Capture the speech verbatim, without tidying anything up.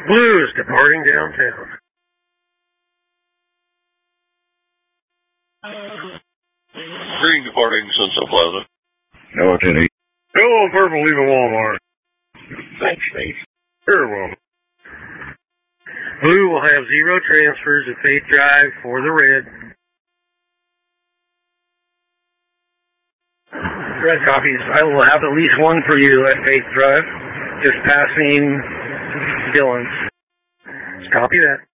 Blues departing downtown. Green departing Sunset Plaza. No, Teddy. Yellow and purple leaving Walmart. Thanks, Faith. Very well. Blue will have zero transfers at Faith Drive for the red. Red copies. I will have at least one for you at Faith Drive. Just passing Dylan's. Copy that.